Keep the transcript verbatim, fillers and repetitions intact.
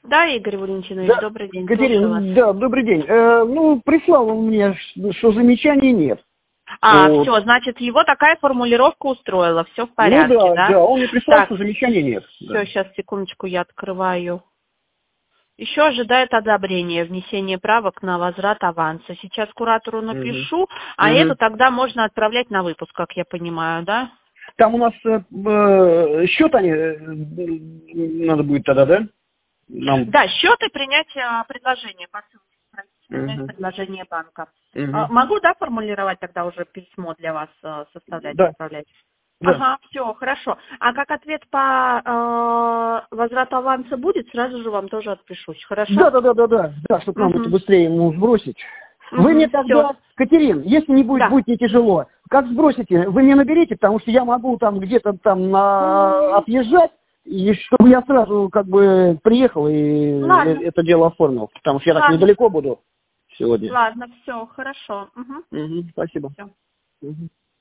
Да, Игорь Валентинович, Да, добрый день. Катерина, да, добрый день. Э, ну, прислал он мне, что замечаний нет. А, Вот. все, значит, его такая формулировка устроила, все в Ну порядке, да, да? да, он мне прислал, Так, что замечаний нет. все, Да. сейчас, секундочку, я открываю. Еще ожидает одобрения, внесение правок на возврат аванса. Сейчас куратору Мгм. напишу, а Мгм. эту тогда можно отправлять на выпуск, как я понимаю, да? Там у нас э, э, счет они э, надо будет тогда, да? Нам. Да, счет и принятие предложения по ссылке пройти, принять Мгм. предложение банка. А, Мгм. Могу, да, формулировать тогда уже письмо для вас э, составлять, Да, отправлять? да. Ага, все, хорошо. А как ответ по э, возврату аванса будет, сразу же вам тоже отпишусь, Да, хорошо? да, да, да, да, да, чтобы нам это Угу, быстрее ему сбросить. Вы мне угу, все, тогда, Катерин, если не будет, да. будет не тяжело, как сбросите, вы мне наберите, потому что я могу там где-то там на... М, отъезжать, и чтобы я сразу как бы приехал и э- Ладно, это дело оформил, потому что я так ладно, недалеко буду сегодня. ладно, все, хорошо. Угу, Мгм, спасибо. все. Мгм.